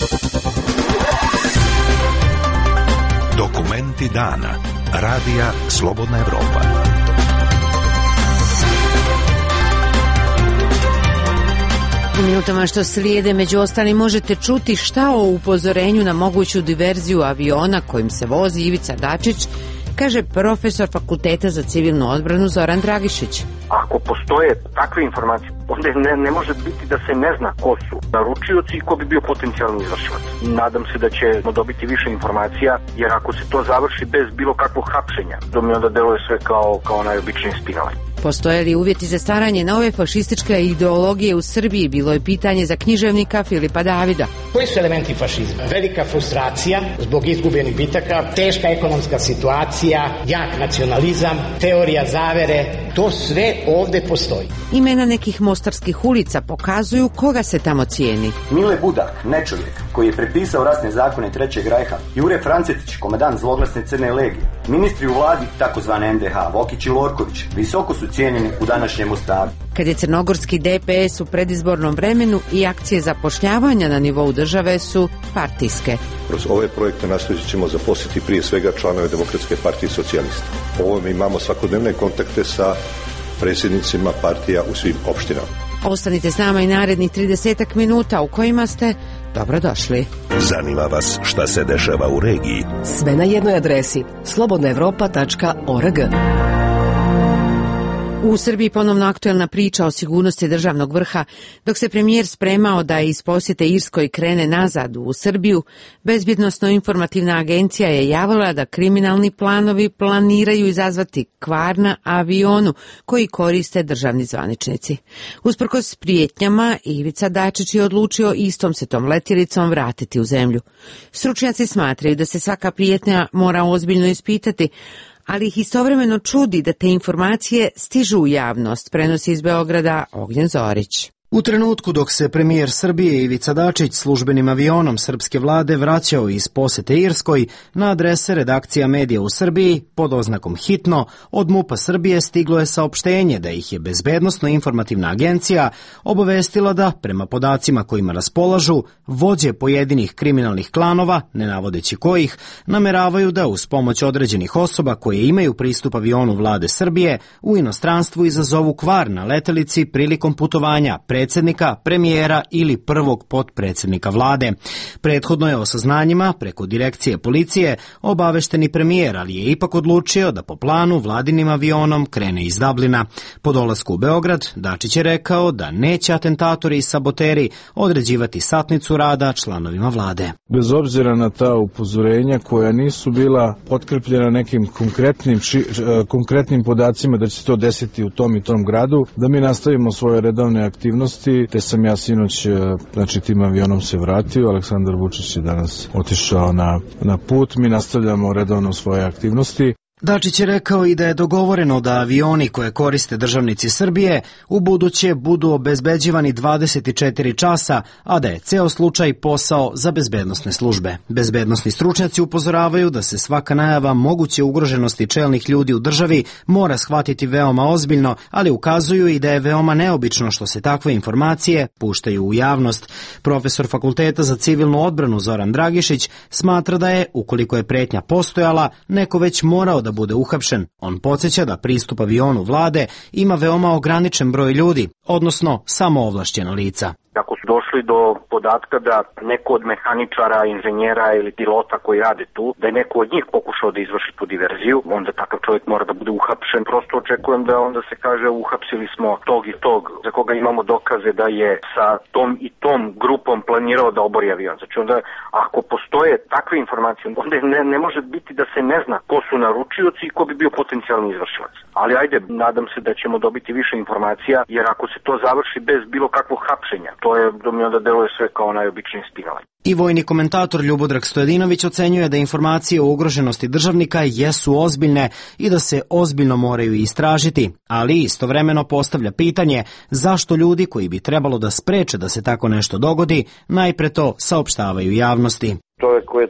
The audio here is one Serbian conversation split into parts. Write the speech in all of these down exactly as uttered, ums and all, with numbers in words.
Dokumenti dana. Radija Slobodna Evropa. U minutama što slijede, među ostalim, možete čuti šta o upozorenju na moguću diverziju aviona kojim se vozi Ivica Dačić, kaže profesor Fakulteta za civilnu odbranu Zoran Dragišić. Ako postoje takve informacije, onda ne, ne može biti da se ne zna ko su naručioci i ko bi bio potencijalni izvršilac. Nadam se da ćemo dobiti više informacija, jer ako se to završi bez bilo kakvog hapšenja, to mi onda deluje sve kao, kao najobičnije spinovanje. Postoje li uvjeti za staranje nove fašističke ideologije u Srbiji? Bilo je pitanje za književnika Filipa Davida. Koji su elementi fašizma? Velika frustracija zbog izgubljenih bitaka, teška ekonomska situacija, jak nacionalizam, teorija zavere, to sve ovde postoji. Imena nekih mostarskih ulica pokazuju koga se tamo cijeni. Mile Budak, nečovjek, koji je prepisao rasne zakone Trećeg rajha, Jure Francetić, komandant zloglasne Crne legije, ministri u vladi takozvane en de ha, Vokić i Lorković, visoko su cijenjeni u današnjem Mostaru. Kad je crnogorski de pe es u predizbornom vremenu i akcije zapošljavanja na nivou države su partijske. Kroz ove projekte nastojit ćemo zaposliti prije svega članove Demokratske partije socijalista. Ovo mi imamo svakodnevne kontakte sa predsjednicima partija u svim opštinama. Ostanite s nama i narednih tridesetak minuta u kojima ste dobrodošli. Zanima vas šta se dešava u regiji? Sve na jednoj adresi slobodna evropa tačka org. U Srbiji ponovno aktuelna priča o sigurnosti državnog vrha. Dok se premijer spremao da iz posjete Irskoj krene nazad u Srbiju, Bezbjednosno-informativna agencija je javila da kriminalni planovi planiraju izazvati kvar na avionu koji koriste državni zvaničnici. Usprkos prijetnjama, Ivica Dačić je odlučio istom se tom letjelicom vratiti u zemlju. Stručnjaci smatraju da se svaka prijetnja mora ozbiljno ispitati, ali ih istovremeno čudi da te informacije stižu u javnost, prenosi iz Beograda Ognjen Zorić. U trenutku dok se premijer Srbije Ivica Dačić službenim avionom srpske vlade vraćao iz posete Irskoj, na adrese redakcija medija u Srbiji pod oznakom hitno od MUP-a Srbije stiglo je saopštenje da ih je Bezbednosno-informativna agencija obavestila da, prema podacima kojima raspolažu, vođe pojedinih kriminalnih klanova, ne navodeći kojih, nameravaju da uz pomoć određenih osoba koje imaju pristup avionu vlade Srbije u inostranstvu izazovu kvar na letelici prilikom putovanja predsjednika, premijera ili prvog potpredsjednika vlade. Prethodno je o saznanjima preko direkcije policije obavešteni premijer, ali je ipak odlučio da po planu vladinim avionom krene iz Dublina. Po dolasku u Beograd, Dačić je rekao da neće atentatori i saboteri određivati satnicu rada članovima vlade. Bez obzira na ta upozorenja koja nisu bila potkrepljena nekim konkretnim, či, konkretnim podacima da će se to desiti u tom i tom gradu, da mi nastavimo svoje redovne aktivnosti, te sam ja sinoć, znači tim avionom se vratio, Aleksandar Vučić je danas otišao na, na put, mi nastavljamo redovno svoje aktivnosti. Dačić je rekao i da je dogovoreno da avioni koje koriste državnici Srbije u buduće budu obezbeđivani dvadeset četiri časa, a da je ceo slučaj posao za bezbednosne službe. Bezbednosni stručnjaci upozoravaju da se svaka najava moguće ugroženosti čelnih ljudi u državi mora shvatiti veoma ozbiljno, ali ukazuju i da je veoma neobično što se takve informacije puštaju u javnost. Profesor Fakulteta za civilnu odbranu Zoran Dragišić smatra da je, ukoliko je pretnja postojala, neko već morao da bude uhapšen. On podsjeća da pristup avionu vlade ima veoma ograničen broj ljudi, odnosno samo ovlašćena lica. Ako su došli do podatka da neko od mehaničara, inženjera ili pilota koji rade tu, da je neko od njih pokušao da izvrši tu diverziju, onda takav čovjek mora da bude uhapšen. Prosto očekujem da onda se kaže uhapsili smo tog i tog, za koga imamo dokaze da je sa tom i tom grupom planirao da obori avion. Znači onda, ako postoje takve informacije, onda ne, ne može biti da se ne zna ko su naručioci i ko bi bio potencijalni izvršilac. Ali ajde, nadam se da ćemo dobiti više informacija, jer ako se to završi bez bilo kakvog hapšenja, to je, da mi onda deluje sve kao najobičnije spinovanje. I vojni komentator Ljubodrag Stojadinović ocenjuje da informacije o ugroženosti državnika jesu ozbiljne i da se ozbiljno moraju istražiti, ali istovremeno postavlja pitanje zašto ljudi koji bi trebalo da spreče da se tako nešto dogodi, najpre to saopštavaju javnosti. Čovjek koji je to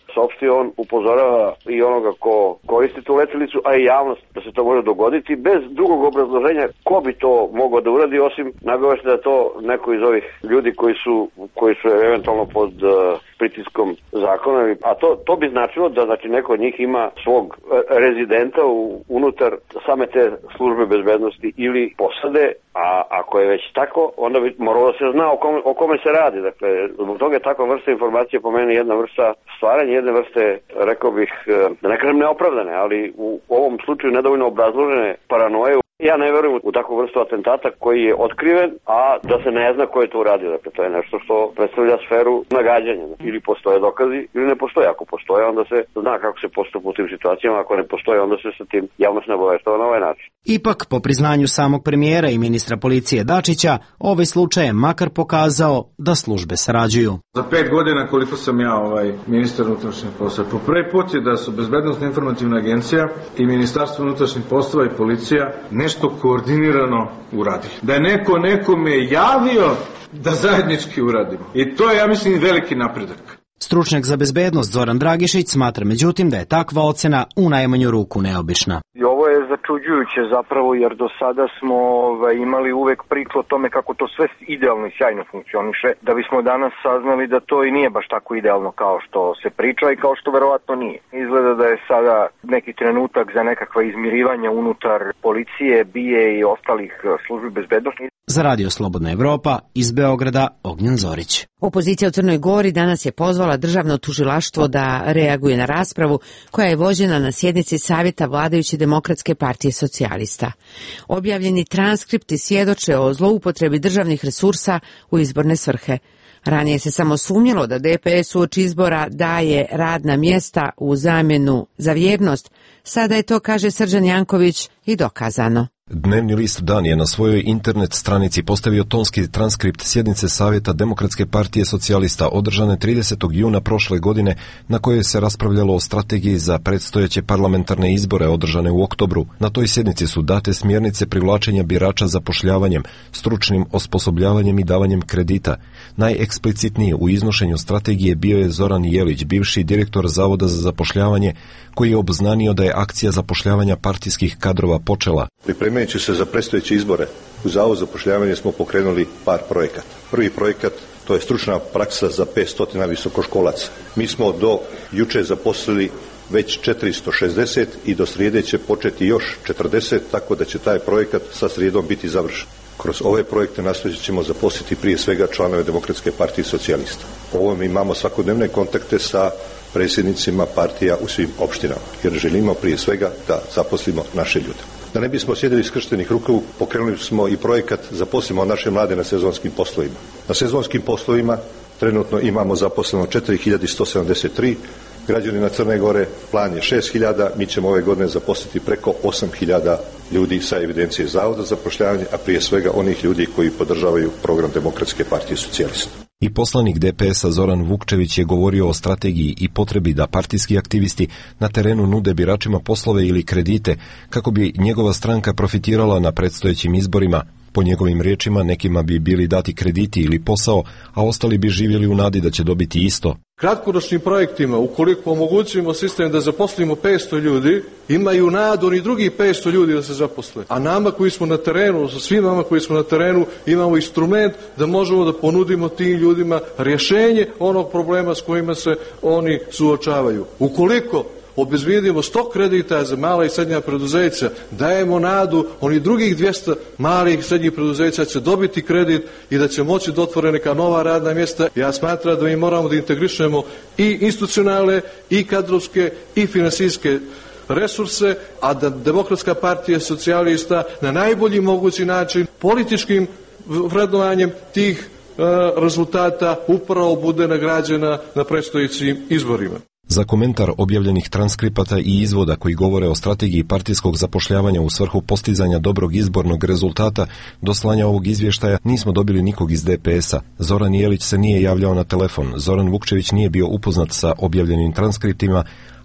saopštio, on upozorava i onoga ko koristi tu letelicu, a i javnost da se to može dogoditi bez drugog obrazloženja ko bi to mogao da uradi, osim nagovešta da je to neko iz ovih ljudi koji su, koji su eventualno pod uh, pritiskom zakona, a to, to bi značilo da znači, neko od njih ima svog rezidenta u, unutar same te službe bezbednosti ili posade, a ako je već tako, onda bi moralo da se zna o kome, o kome se radi. Dakle, zbog toga je takva vrsta informacije po meni jedna vrsta stvaranja, jedne vrste, rekao bih, da ne kažem neopravdane, ali u ovom slučaju nedovoljno obrazložene paranoje. Ja ne verujem u takvu vrstu atentata koji je otkriven, a da se ne zna ko je to uradio. Dakle, to je nešto što predstavlja sferu nagađanja. Ili postoje dokazi, ili ne postoje. Ako postoje, onda se zna kako se postupa u tim situacijama. Ako ne postoje, onda se sa tim javnost ne obaveštava na ovaj način. Ipak, po priznanju samog premijera i ministra policije Dačića, ovaj slučaj je makar pokazao da službe sarađuju. Za pet godina koliko sam ja ovaj ministar unutrašnjih poslova, po prvi put je da su Bezbednosna informativna agencija i Ministarstvo unutrašnjih poslova i policija nešto koordinirano uradili. Da je neko nekome javio da zajednički uradimo. I to je, ja mislim, veliki napredak. Stručnjak za bezbednost Zoran Dragišić smatra međutim da je takva ocena u najmanju ruku neobična. I ovo je začuđujuće zapravo, jer do sada smo ovaj, imali uvek priču o tome kako to sve idealno i sjajno funkcioniše, da bismo danas saznali da to i nije baš tako idealno kao što se priča i kao što verovatno nije. Izgleda da je sada neki trenutak za nekakva izmirivanja unutar policije, bije i ostalih službi bezbednosti. Za Radio Slobodna Evropa iz Beograda Ognjen Zorić. Opozicija u Crnoj Gori danas je pozvala državno tužilaštvo da reaguje na raspravu koja je vođena na sjednici Savjeta vladajuće Demokratske partije socijalista. Objavljeni transkripti svjedoče o zloupotrebi državnih resursa u izborne svrhe. Ranije se samo sumnjalo da D P S uoči izbora daje radna mjesta u zamjenu za vjernost. Sada je to, kaže Srđan Janković, i dokazano. Dnevni list Dan je na svojoj internet stranici postavio tonski transkript sjednice Savjeta Demokratske partije socijalista održane tridesetog juna prošle godine, na kojoj se raspravljalo o strategiji za predstojeće parlamentarne izbore održane u oktobru. Na toj sjednici su date smjernice privlačenja birača zapošljavanjem, stručnim osposobljavanjem i davanjem kredita. Najeksplicitniji u iznošenju strategije bio je Zoran Jelić, bivši direktor Zavoda za zapošljavanje, koji je obznanio da je akcija zapošljavanja partijskih kadrova počela. Pripremajući se za predstojeće izbore, u Zavodu za zapošljavanje smo pokrenuli par projekata. Prvi projekat, to je stručna praksa za petsto visokoškolaca. Mi smo do juče zaposlili već četiristo šezdeset i do srijede će početi još četrdeset, tako da će taj projekat sa srijedom biti završen. Kroz ove projekte nastojat ćemo zaposliti prije svega članove Demokratske partije socijalista. Ovom imamo svakodnevne kontakte sa predsjednicima partija u svim opštinama, jer želimo prije svega da zaposlimo naše ljude. Da ne bismo sjedili skrštenih ruku, pokrenuli smo i projekat Zaposlimo naše mlade na sezonskim poslovima. Na sezonskim poslovima trenutno imamo zaposleno četiri hiljade sto sedamdeset tri građanina Crne Gore, plan je šest hiljada, mi ćemo ove godine zaposliti preko osam hiljada ljudi sa evidencije Zavoda za zapošljavanje, a prije svega onih ljudi koji podržavaju program Demokratske partije socijalista. I poslanik D P S-a Zoran Vukčević je govorio o strategiji i potrebi da partijski aktivisti na terenu nude biračima poslove ili kredite kako bi njegova stranka profitirala na predstojećim izborima. Po njegovim riječima, nekima bi bili dati krediti ili posao, a ostali bi živjeli u nadi da će dobiti isto. Kratkoročnim projektima, ukoliko omogućimo sistem da zaposlimo petsto ljudi, imaju nadu ni drugih petsto ljudi da se zaposle. A nama koji smo na terenu, sa svim nama koji smo na terenu, imamo instrument da možemo da ponudimo tim ljudima rješenje onog problema s kojima se oni suočavaju. Ukoliko obezbijedimo sto kredita za mala i srednja preduzeća, dajemo nadu, oni drugih dvjesto malih i srednjih preduzeća će dobiti kredit i da će moći da otvore neka nova radna mjesta. Ja smatram da mi moramo da integrišemo i institucionalne, i kadrovske, i finansijske resurse, a da Demokratska partija socijalista na najbolji mogući način političkim vrednovanjem tih e, rezultata upravo bude nagrađena na predstojećim izborima. Za komentar objavljenih transkripata i izvoda koji govore o strategiji partijskog zapošljavanja u svrhu postizanja dobrog izbornog rezultata do slanja ovog izvještaja nismo dobili nikog iz D P S-a. Zoran Jelić se nije javljao na telefon, Zoran Vukčević nije bio upoznat sa objavljenim transkriptima,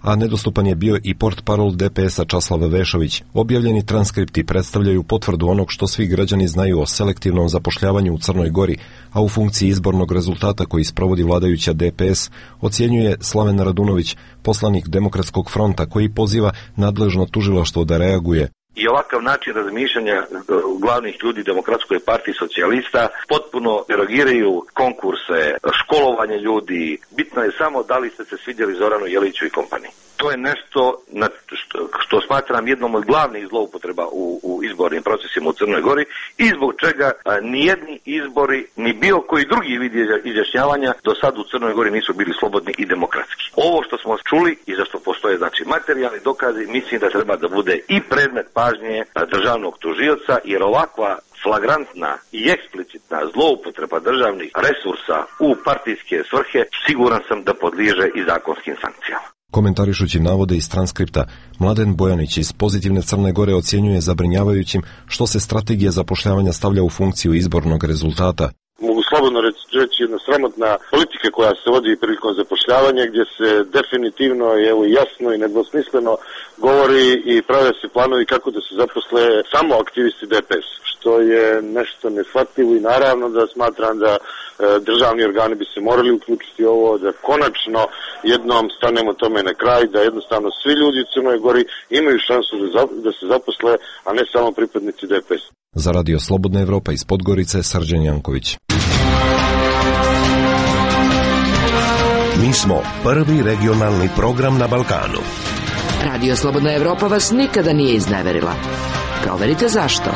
a nedostupan je bio i portparol D P S-a Časlav Vešović. Objavljeni transkripti predstavljaju potvrdu onog što svi građani znaju o selektivnom zapošljavanju u Crnoj Gori, a u funkciji izbornog rezultata koji sprovodi vladajuća D P S, ocjenjuje Slaven Radunović, poslanik Demokratskog fronta, koji poziva nadležno tužilaštvo da reaguje. I ovakav način razmišljanja glavnih ljudi Demokratskoj partiji socijalista potpuno derogiraju konkurse, školovanje ljudi. Bitno je samo da li ste se svidjeli Zoranu Jeliću i kompaniji. To je nešto na što, što smatram jednom od glavnih zloupotreba u, u izbornim procesima u Crnoj Gori i zbog čega a, nijedni izbori ni bilo koji drugi vid izjašnjavanja do sad u Crnoj Gori nisu bili slobodni i demokratski. Ovo što smo čuli i za što postoje znači materijalni dokazi, mislim da treba da bude i predmet pažnje državnog tužioca, jer ovakva flagrantna i eksplicitna zloupotreba državnih resursa u partijske svrhe siguran sam da podliježe i zakonskim sankcijama. Komentarišući navode iz transkripta, Mladen Bojanić iz Pozitivne Crne Gore ocjenjuje zabrinjavajućim što se strategija zapošljavanja stavlja u funkciju izbornog rezultata. Mogu slobodno reći jedna sramotna politika koja se vodi prilikom zapošljavanja, gdje se definitivno evo, jasno i nedvosmisleno govori i prave se planovi kako da se zaposle samo aktivisti D P S, što je nešto neshvatljivo i naravno da smatram da e, državni organi bi se morali uključiti u ovo, da konačno jednom stanemo tome na kraj, da jednostavno svi ljudi u Crnoj Gori imaju šansu da, za, da se zaposle, a ne samo pripadnici D P S. Za Radio Slobodna Evropa iz Podgorice, Srđan Janković. Mi smo prvi regionalni program na Balkanu. Radio Slobodna Evropa vas nikada nije izneverila. Proverite zašto.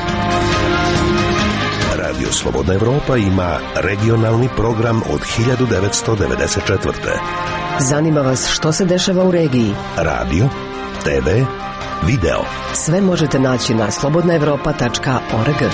Radio Slobodna Evropa ima regionalni program od hiljadu devetsto devedeset četvrte. Zanima vas što se dešava u regiji? Radio, T V, video. Sve možete naći na slobodna evropa tačka org.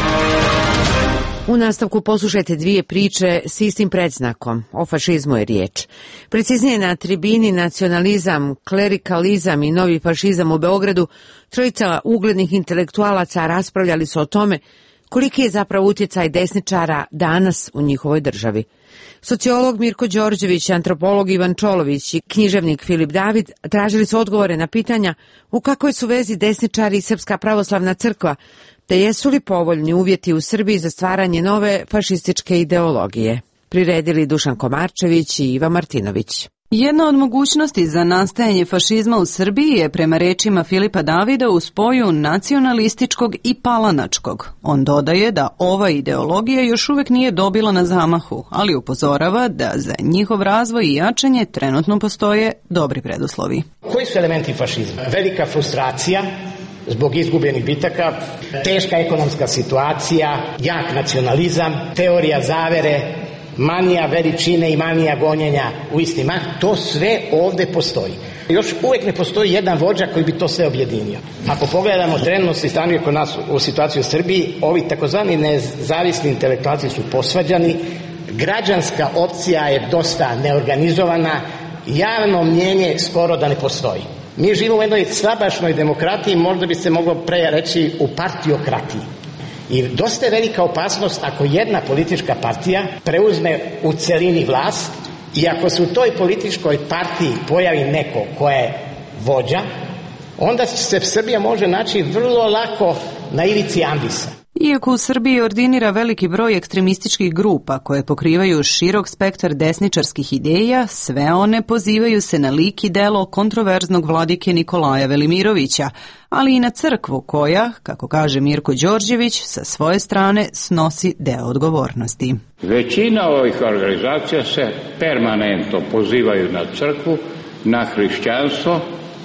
U nastavku poslušajte dvije priče s istim predznakom. O fašizmu je riječ. Preciznije na tribini Nacionalizam, klerikalizam i novi fašizam u Beogradu, trojica uglednih intelektualaca raspravljali su o tome koliki je zapravo utjecaj desničara danas u njihovoj državi. Sociolog Mirko Đorđević, antropolog Ivan Čolović i književnik Filip David tražili su odgovore na pitanja u kakvoj su vezi desničari i Srpska pravoslavna crkva, te jesu li povoljni uvjeti u Srbiji za stvaranje nove fašističke ideologije. Priredili Dušan Komarčević i Iva Martinović. Jedna od mogućnosti za nastajanje fašizma u Srbiji je, prema rečima Filipa Davida, u spoju nacionalističkog i palanačkog. On dodaje da ova ideologija još uvek nije dobila na zamahu, ali upozorava da za njihov razvoj i jačanje trenutno postoje dobri preduslovi. Koji su elementi fašizma? Velika frustracija zbog izgubljenih bitaka, teška ekonomska situacija, jak nacionalizam, teorija zavere, manija veličine i manija gonjenja u istima, to sve ovde postoji. Još uvijek ne postoji jedan vođa koji bi to sve objedinio. Ako pogledamo trenutno stanje kod nas u situaciju u Srbiji, ovi takozvani nezavisni intelektualci su posvađani, građanska opcija je dosta neorganizovana, javno mnjenje skoro da ne postoji. Mi živimo u jednoj slabašnoj demokratiji, možda bi se moglo pre reći u partiokratiji. I dosta je velika opasnost ako jedna politička partija preuzme u celini vlast i ako se u toj političkoj partiji pojavi neko ko je vođa, onda se Srbija može naći vrlo lako na ivici ambisa. Iako u Srbiji ordinira veliki broj ekstremističkih grupa koje pokrivaju širok spektar desničarskih ideja, sve one pozivaju se na lik i delo kontroverznog vladike Nikolaja Velimirovića, ali i na crkvu koja, kako kaže Mirko Đorđević, sa svoje strane snosi deo odgovornosti. Većina ovih organizacija se permanentno pozivaju na crkvu, na hrišćanstvo,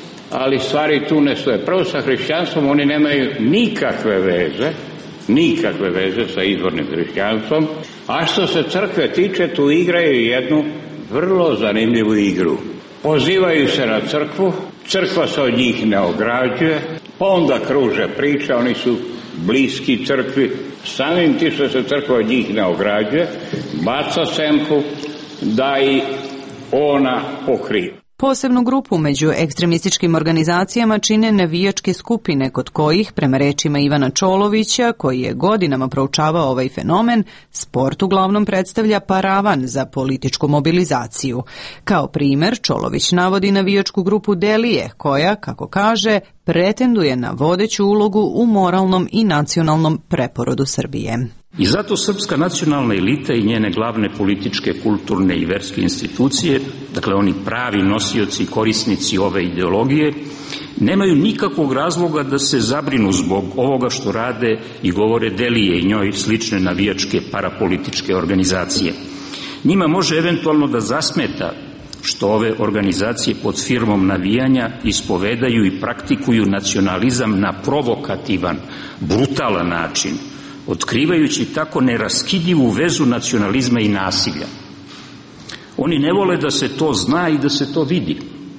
ali stvari tu ne stoje. Prvo, sa hrišćanstvom oni nemaju nikakve veze, nikakve veze sa izvornim hrišćanstvom, a što se crkve tiče, tu igraju jednu vrlo zanimljivu igru. Pozivaju se na crkvu, crkva se od njih ne ograđuje, pa onda kruže priče, oni su bliski crkvi, samim tim što se crkva od njih ne ograđuje, baca senku da i ona pokrije. Posebnu grupu među ekstremističkim organizacijama čine navijačke skupine kod kojih, prema rečima Ivana Čolovića, koji je godinama proučavao ovaj fenomen, sport uglavnom predstavlja paravan za političku mobilizaciju. Kao primer, Čolović navodi navijačku grupu Delije, koja, kako kaže, pretenduje na vodeću ulogu u moralnom i nacionalnom preporodu Srbije. I zato srpska nacionalna elita i njene glavne političke, kulturne i verske institucije, dakle oni pravi nosioci i korisnici ove ideologije, nemaju nikakvog razloga da se zabrinu zbog ovoga što rade i govore Delije i njoj slične navijačke parapolitičke organizacije. Njima može eventualno da zasmeta što ove organizacije pod firmom navijanja ispovedaju i praktikuju nacionalizam na provokativan, brutalan način, otkrivajući tako neraskidivu vezu nacionalizma i nasilja. Oni ne vole da se to zna i da se to vidi,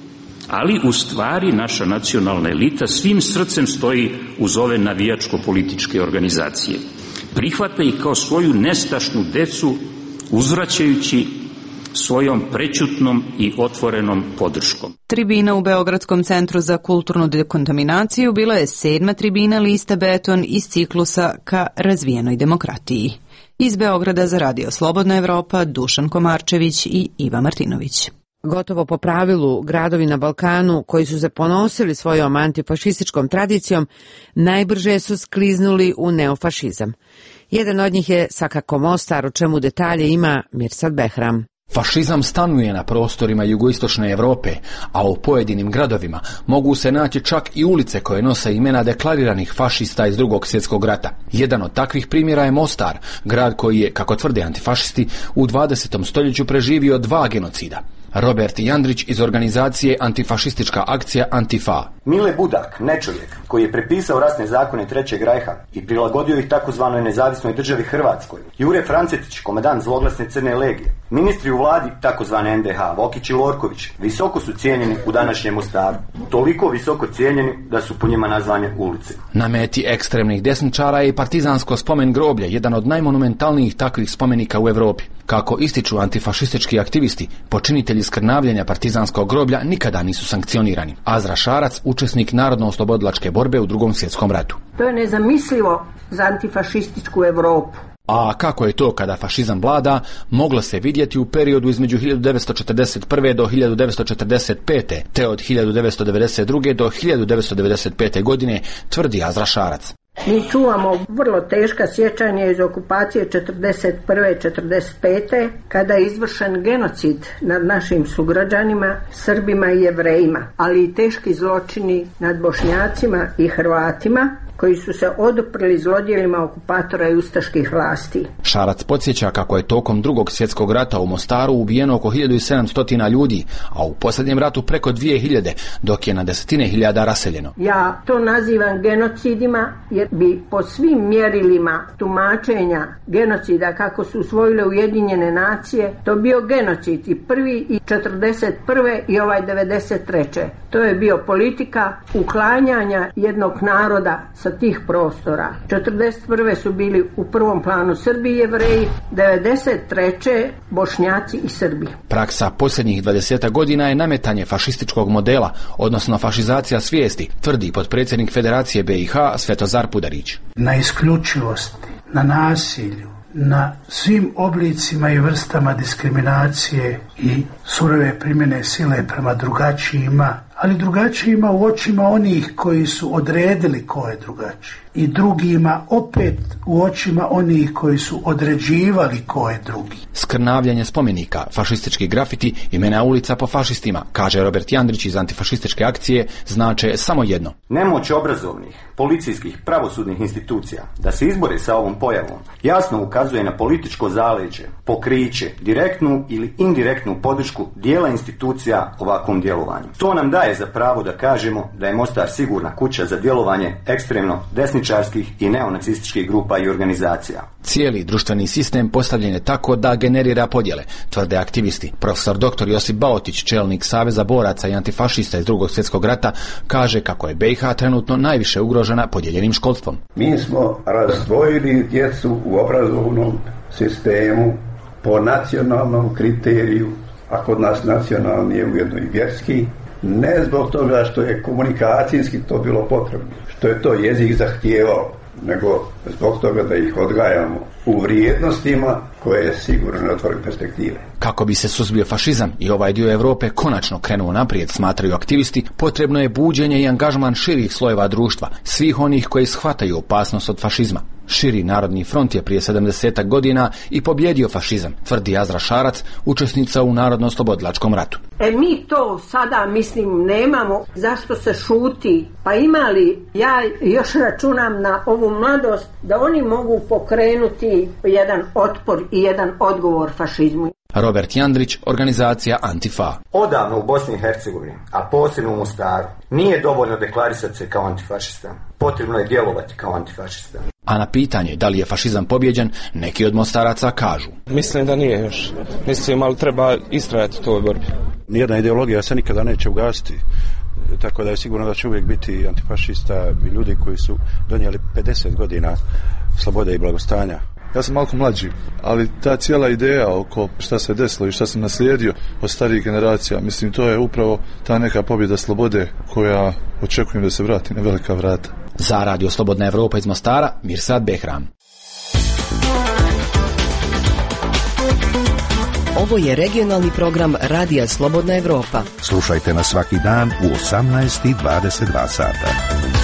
ali u stvari naša nacionalna elita svim srcem stoji uz ove navijačko-političke organizacije. Prihvata ih kao svoju nestašnu decu, uzvraćajući svojom prećutnom i otvorenom podrškom. Tribina u Beogradskom centru za kulturnu dekontaminaciju bila je sedma tribina lista Beton iz ciklusa ka razvijenoj demokratiji. Iz Beograda za Radio Slobodna Evropa, Dušan Komarčević i Iva Martinović. Gotovo po pravilu, gradovi na Balkanu koji su se ponosili svojom antifašističkom tradicijom najbrže su skliznuli u neofašizam. Jedan od njih je svakako Mostar, o čemu detalje ima Mirsad Behram. Fašizam stanuje na prostorima jugoistočne Evrope, a u pojedinim gradovima mogu se naći čak i ulice koje nose imena deklariranih fašista iz Drugog svjetskog rata. Jedan od takvih primjera je Mostar, grad koji je, kako tvrde antifašisti, u dvadesetom stoljeću preživio dva genocida. Robert Jandrić iz organizacije Antifašistička akcija Antifa. Mile Budak, nečovjek, koji je prepisao rasne zakone Trećeg rajha i prilagodio ih takozvanoj nezavisnoj državi Hrvatskoj. Jure Francetić, komandant zloglasne Crne legije. Ministri u vladi takozvane en de ha, Vokić i Lorković, visoko su cijenjeni u današnjem Mostaru. Toliko visoko cijenjeni da su po njima nazvane ulice. Na meti ekstremnih desničara je i partizansko spomen groblje, jedan od najmonumentalnijih takvih spomenika u Evropi. Kako ističu antifašistički aktivisti, počinitelji skrnavljenja partizanskog groblja nikada nisu sankcionirani. Azra Šarac, učesnik narodno-oslobodilačke borbe u Drugom svjetskom ratu. To je nezamislivo za antifašističku Evropu. A kako je to kada fašizam vlada, moglo se vidjeti u periodu između hiljadu devetsto četrdeset prve do hiljadu devetsto četrdeset pete te od hiljadu devetsto devedeset druge do hiljadu devetsto devedeset pete godine, tvrdi Azra Šarac. Mi čuvamo vrlo teška sjećanja iz okupacije četrdeset prve četrdeset pete kada je izvršen genocid nad našim sugrađanima, Srbima i Jevrejima, ali i teški zločini nad Bošnjacima i Hrvatima koji su se oduprli zlodjelima okupatora i ustaških vlasti. Šarac podsjeća kako je tokom Drugog svjetskog rata u Mostaru ubijeno oko hiljadu sedamsto ljudi, a u posljednjem ratu preko dvije hiljade, dok je na desetine hiljada raseljeno. Ja to nazivam genocidima jer bi po svim mjerilima tumačenja genocida kako su usvojile Ujedinjene nacije, to bio genocid i prvi i četrdeset prve i ovaj devedeset treće. To je bio politika uklanjanja jednog naroda sa tih prostora. četrdeset prve su bili u prvom planu Srbi i Jevreji, devedeset treće Bošnjaci i Srbi. Praksa posljednjih dvadeset godina je nametanje fašističkog modela, odnosno fašizacija svijesti, tvrdi potpredsjednik Federacije be i ha Svetozar Pudarić. Na isključivosti, na nasilju, na svim oblicima i vrstama diskriminacije i surove primjene sile prema drugačijima, ali drugačijima u očima onih koji su odredili ko je drugačiji. I drugima opet u očima onih koji su određivali ko je drugi. Skrnavljanje spomenika, fašistički grafiti, imena ulica po fašistima, kaže Robert Jandrić iz antifašističke akcije, znače samo jedno. Nemoć obrazovnih, policijskih, pravosudnih institucija da se izbore sa ovom pojavom jasno ukazuje na političko zaleđe, pokriće, direktnu ili indirektnu podršku dijela institucija ovakvom djelovanju. To nam daje za pravo da kažemo da je Mostar sigurna kuća za djelovanje ekstremno desničarskih i neonacističkih grupa i organizacija. Cijeli društveni sistem postavljen je tako da generira podjele, tvrde aktivisti. Profesor doktor Josip Baotić, čelnik Saveza boraca i antifašista iz Drugog svjetskog rata, kaže kako je be i ha trenutno najviše ugrožena podijeljenim školstvom. Mi smo razdvojili djecu u obrazovnom sistemu po nacionalnom kriteriju, a kod nas nacionalni je ujedno i vjerski, ne zbog toga što je komunikacijski to bilo potrebno, što je to jezik zahtijevao, nego zbog toga da ih odgajamo u vrijednostima koje sigurno ne otvore perspektive. Kako bi se suzbio fašizam i ovaj dio Europe konačno krenuo naprijed, smatraju aktivisti, potrebno je buđenje i angažman širih slojeva društva, svih onih koji shvataju opasnost od fašizma. Širi narodni front je prije sedamdesetak godina i pobjedio fašizam, tvrdi Azra Šarac, učesnica u Narodno-oslobodilačkom ratu. E mi to sada, mislim, nemamo. Zašto se šuti? Pa imali, ja još računam na ovu mladost, da oni mogu pokrenuti jedan otpor i jedan odgovor fašizmu. Robert Jandrić, organizacija Antifa. Odavno u Bosni i Hercegovini, a posebno u Mostaru, nije dovoljno deklarisati se kao antifašista. Potrebno je djelovati kao antifašista. A na pitanje da li je fašizam pobjeđen, neki od Mostaraca kažu: Mislim da nije još. Mislim, ali treba istrajati u toj borbi. Nijedna ideologija se nikada neće ugasiti, tako da je sigurno da će uvijek biti antifašista i ljudi koji su donijeli pedeset godina slobode i blagostanja. Ja sam malko mlađi, ali ta cijela ideja oko šta se desilo i šta sam naslijedio od starijih generacija, mislim, to je upravo ta neka pobjeda slobode koja očekujem da se vrati na velika vrata. Za Radio Slobodna Evropa iz Mostara, Mirsad Behram. Ovo je regionalni program Radija Slobodna Evropa. Slušajte nas svaki dan u osamnaest i dvadeset dva sata.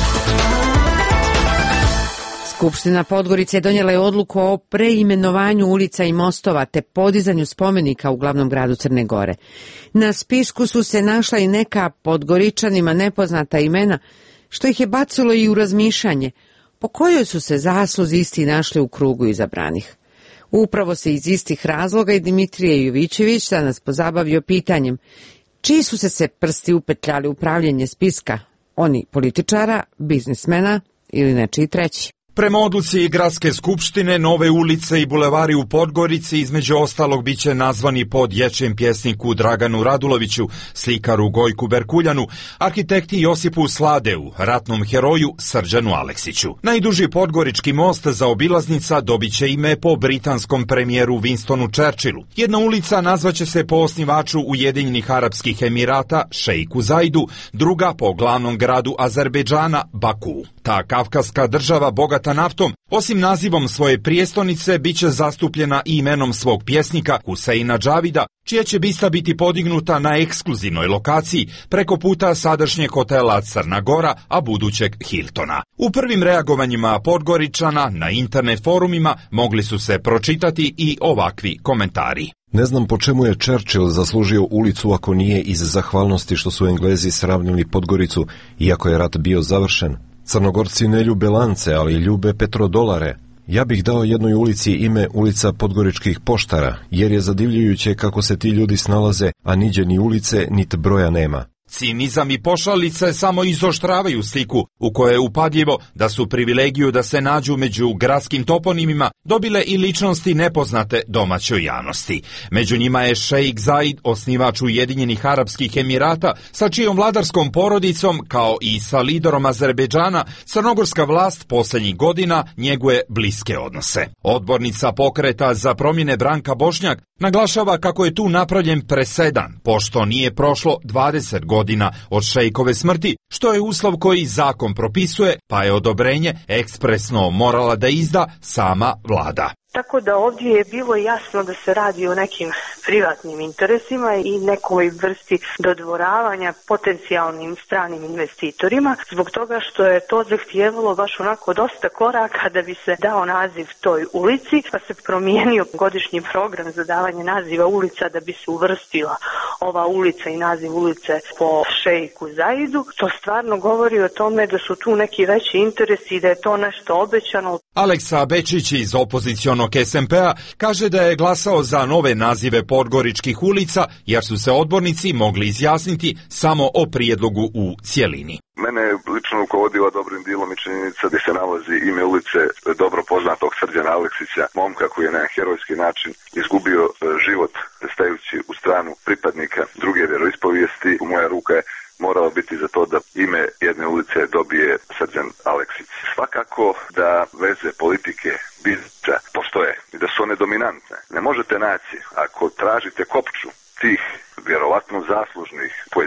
Skupština Podgorice donijela je odluku o preimenovanju ulica i mostova te podizanju spomenika u glavnom gradu Crne Gore. Na spisku su se našla i neka Podgoričanima nepoznata imena, što ih je bacilo i u razmišljanje po kojoj su se zasluzi isti našli u krugu izabranih. Upravo se iz istih razloga i Dimitrije Jovićević danas pozabavio pitanjem čiji su se se prsti upetljali u pravljenje spiska, oni političara, biznismena ili nečiji treći. Prema odluci Gradske skupštine, nove ulice i bulevari u Podgorici između ostalog biće nazvani po dječjem pjesniku Draganu Raduloviću, slikaru Gojku Berkuljanu, arhitekti Josipu Sladeu, ratnom heroju Srđanu Aleksiću. Najduži podgorički most za obilaznica dobit će ime po britanskom premijeru Winstonu Churchillu. Jedna ulica nazvaće se po osnivaču Ujedinjenih Arapskih Emirata, šejku Zaidu, druga po glavnom gradu Azerbejdžana, Baku. Ta kavkaska država bogata naftom, osim nazivom svoje prijestolnice, bit će zastupljena i imenom svog pjesnika Huseina Džavida, čija će bista biti podignuta na ekskluzivnoj lokaciji preko puta sadašnjeg hotela Crna Gora, a budućeg Hiltona. U prvim reagovanjima Podgoričana na internet forumima mogli su se pročitati i ovakvi komentari. Ne znam po čemu je Churchill zaslužio ulicu ako nije iz zahvalnosti što su Englezi sravnili Podgoricu, iako je rat bio završen. Crnogorci ne ljube lance, ali ljube petrodolare. Ja bih dao jednoj ulici ime ulica Podgoričkih poštara, jer je zadivljujuće kako se ti ljudi snalaze, a niđe ni ulice, niti broja nema. Cinizam i pošalice samo izoštravaju sliku u kojoj je upadljivo da su privilegiju da se nađu među gradskim toponimima dobile i ličnosti nepoznate domaćoj javnosti. Među njima je šejk Zaid, osnivač Ujedinjenih Arapskih Emirata, sa čijom vladarskom porodicom, kao i sa liderom Azerbejdžana, crnogorska vlast posljednjih godina njeguje bliske odnose. Odbornica pokreta za promjene Branka Bošnjak naglašava kako je tu napravljen presedan, pošto nije prošlo dvadeset godina od šejkove smrti, što je uslov koji zakon propisuje, pa je odobrenje ekspresno morala da izda sama vlada. Tako da ovdje je bilo jasno da se radi o nekim privatnim interesima i nekoj vrsti dodvoravanja potencijalnim stranim investitorima, zbog toga što je to zahtijevalo baš onako dosta koraka da bi se dao naziv toj ulici, pa se promijenio godišnji program za davanje naziva ulica da bi se uvrstila ova ulica i naziv ulice po šejku Zaidu. To stvarno govori o tome da su tu neki veći interesi i da je to nešto obećano. Aleksa Bečić iz opozicionog S M P-a kaže da je glasao za nove nazive podgoričkih ulica, jer su se odbornici mogli izjasniti samo o prijedlogu u cjelini. Mene je lično rukovodila dobrim dijelom i činjenica gdje se nalazi ime ulice dobro poznatog Srđana Aleksića, momka koji je na herojski način izgubio život stajući u stranu pripadnika druge vjeroispovijesti. Moja ruka je morala biti za to da ime jedne ulice dobije Srđan Aleksić. Svakako da veze politike, biznisa postoje i da su one dominantne. Ne možete naći, ako tražite kopču tih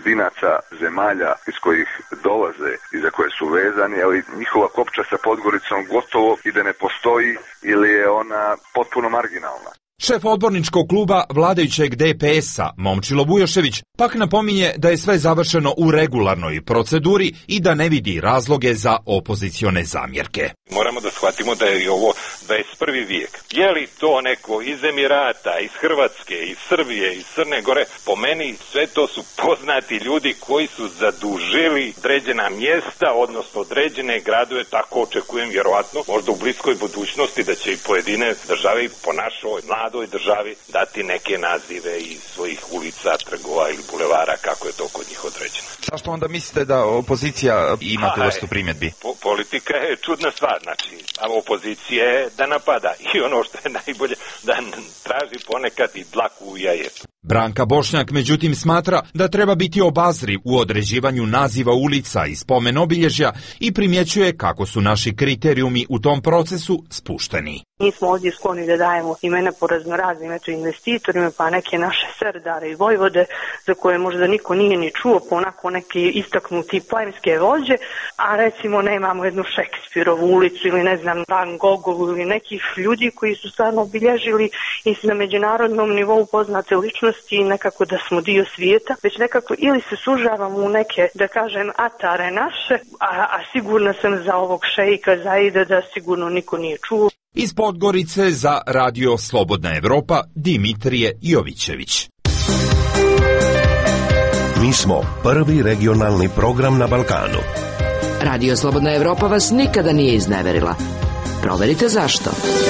pojedinaca, zemalja iz kojih dolaze i za koje su vezani, ali njihova kopča sa Podgoricom gotovo i da ne postoji ili je ona potpuno marginalna. Šef odborničkog kluba vladajućeg D P S-a, Momčilo Bujošević, pak napominje da je sve završeno u regularnoj proceduri i da ne vidi razloge za opozicione zamjerke. Moramo da shvatimo da je ovo dvadeset prvi vijek. Je li to neko iz Emirata, iz Hrvatske, iz Srbije, iz Crne Gore? Po meni sve to su poznati ljudi koji su zadužili određena mjesta, odnosno određene gradove, tako očekujem vjerovatno, možda u bliskoj budućnosti da će i pojedine države po našoj mladoj državi dati neke nazive iz svojih ulica, trgova ili bulevara, kako je to kod njih određeno. Zašto onda mislite da opozicija ima tu vrstu primjedbi? Po, politika je čudna stvar, znači, a opozicija je da napada i ono što je najbolje, da traži ponekad i dlaku u jajetu. Branka Bošnjak međutim smatra da treba biti obazriv u određivanju naziva ulica i spomen obilježja i primjećuje kako su naši kriterijumi u tom procesu spušteni. Mi smo ovdje skloni da dajemo imena po raznoraznim eto, investitorima, pa neke naše serdare i vojvode za koje možda niko nije ni čuo, po onako neke istaknuti planinske vođe, a recimo nemamo jednu Šekspirovu ulicu ili ne znam Van Gogovu ili nekih ljudi koji su stvarno obilježili i na međunarodnom nivou poznate ličnosti i nekako da smo dio svijeta, već nekako ili se sužavamo u neke, da kažem, atare naše, a, a sigurna sam za ovog šejka Zaida da sigurno niko nije čuo. Iz Podgorice za Radio Slobodna Evropa, Dimitrije Jovićević. Mi smo prvi regionalni program na Balkanu. Radio Slobodna Evropa vas nikada nije izneverila. Proverite zašto.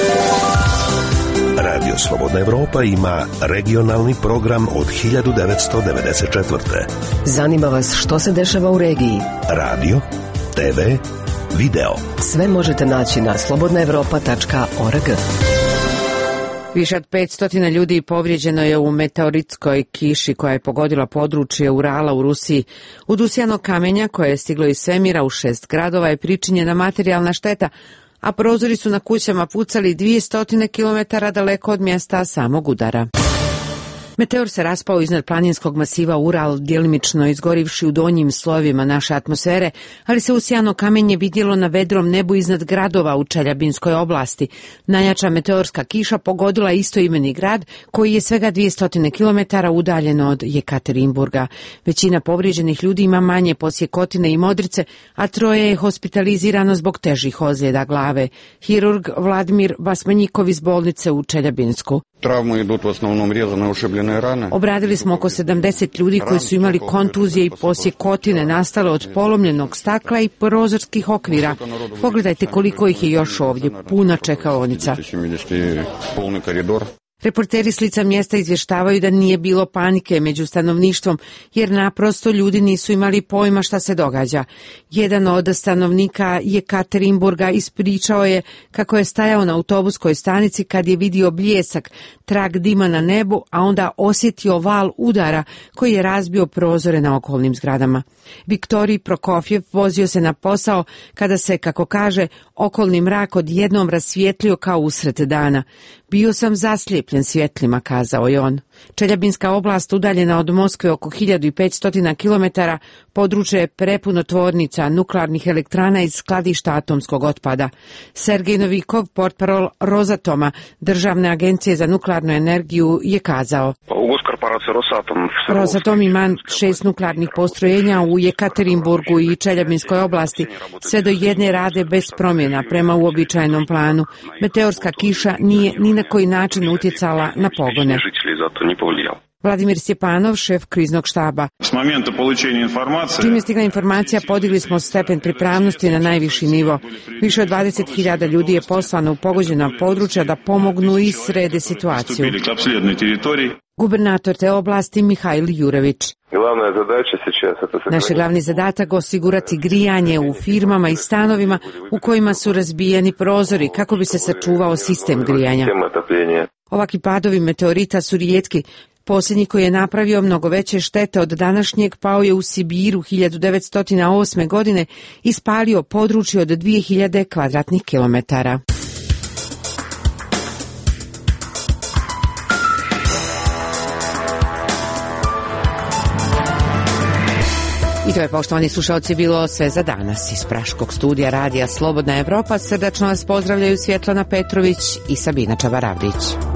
Radio Slobodna Evropa ima regionalni program od hiljadu devetsto devedeset četvrte. Zanima vas što se dešava u regiji? Radio, te ve, video. Sve možete naći na slobodna evropa tačka org. Više od petsto ljudi povrijeđeno je u meteoritskoj kiši koja je pogodila područje Urala u Rusiji. Od usijanog kamenja koje je stiglo iz svemira u šest gradova je pričinjena materijalna šteta, a prozori su na kućama pucali dvjesto kilometara daleko od mjesta samog udara. Meteor se raspao iznad planinskog masiva Ural, djelimično izgorivši u donjim slojevima naše atmosfere, ali se usijano kamenje vidjelo na vedrom nebu iznad gradova u Čeljabinskoj oblasti. Najjača meteorska kiša pogodila istoimeni grad, koji je svega dvjesto kilometara udaljeno od Jekaterinburga. Većina povrijeđenih ljudi ima manje posjekotine i modrice, a troje je hospitalizirano zbog težih ozljeda glave. Hirurg Vladimir Basmanjikov iz bolnice u Čeljabinsku. Travme idut u osnovnom rezane ušibljene rane. Obradili smo oko sedamdeset ljudi koji su imali kontuzije i posjekotine nastale od polomljenog stakla i prozorskih okvira. Pogledajte koliko ih je još ovdje, puna čekaonica. Polni koridor. Reporteri s lica mjesta izvještavaju da nije bilo panike među stanovništvom, jer naprosto ljudi nisu imali pojma šta se događa. Jedan od stanovnika Jekaterinburga ispričao je kako je stajao na autobuskoj stanici kad je vidio bljesak, trag dima na nebu, a onda osjetio val udara koji je razbio prozore na okolnim zgradama. Viktorij Prokofjev vozio se na posao kada se, kako kaže, okolni mrak odjednom rasvijetlio kao usred dana. Bio sam zaslijepljen svjetlima, kazao je on. Čeljabinska oblast, udaljena od Moskve oko hiljadu petsto kilometara, područje je prepuno tvornica, nuklearnih elektrana i skladišta atomskog otpada. Sergej Novikov, portparol Rosatoma, državne agencije za nuklearnu energiju, je kazao: Rosatom ima šest nuklearnih postrojenja u Jekaterinburgu i Čeljabinskoj oblasti. Sve do jedne rade bez promjena prema uobičajenom planu. Meteorska kiša nije ni na koji način utjecala na pogone. Vladimir Stjepanov, šef kriznog štaba. Čim je stigla informacija, podigli smo stepen pripravnosti na najviši nivo. Više od dvadeset hiljada ljudi je poslano u pogođena područja da pomognu i srede situaciju. Gubernator te oblasti Mihajl Jurević. Naš je glavni zadatak osigurati grijanje u firmama i stanovima u kojima su razbijeni prozori kako bi se sačuvao sistem grijanja. Ovakvi padovi meteorita su rijetki. Posljednji koji je napravio mnogo veće štete od današnjeg pao je u Sibiru hiljadu devetsto osme. godine i spalio područje od dvije hiljade kvadratnih kilometara. I to je, poštovani slušalci, bilo sve za danas. Iz Praškog studija radija Slobodna Evropa srdačno vas pozdravljaju Svjetlana Petrović i Sabina Čavaravdić.